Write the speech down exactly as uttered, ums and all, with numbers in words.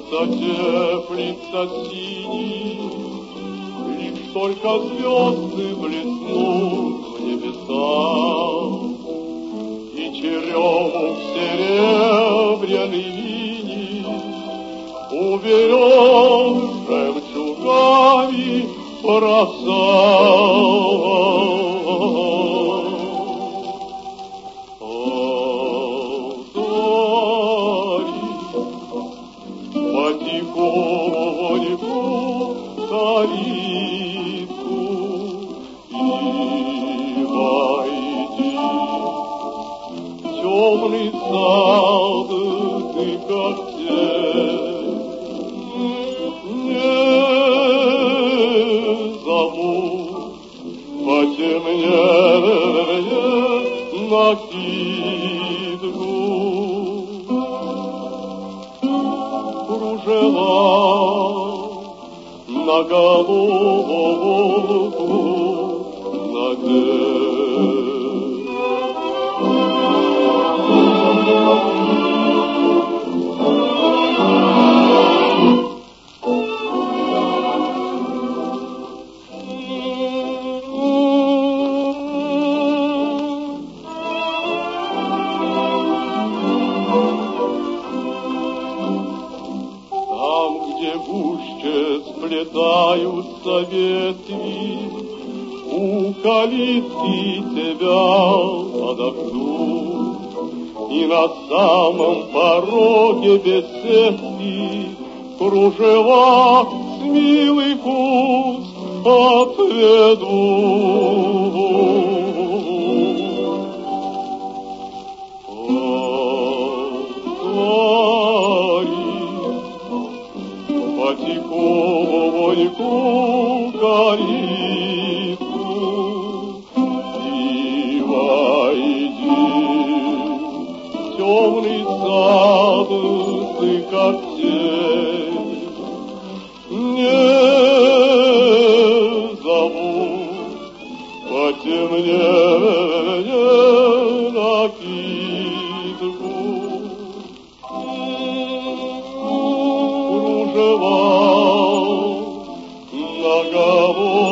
затеплится синий, лишь только звезды блеснут в небесах, и черемух серебряный линий уберет жемчугами бросать. Потихоньку калитку и войди. Темный сад ты как тень, не забудь потемнее накидку. Кружева на голову надеть. Где гуще сплетаются ветви, у калитки тебя подождут, и на самом пороге без сетки кружева с милых уст отведут. Потихоньку калитку и войди. Темный сад ты как тень, не забудь потемнее накидку. Кружева на голову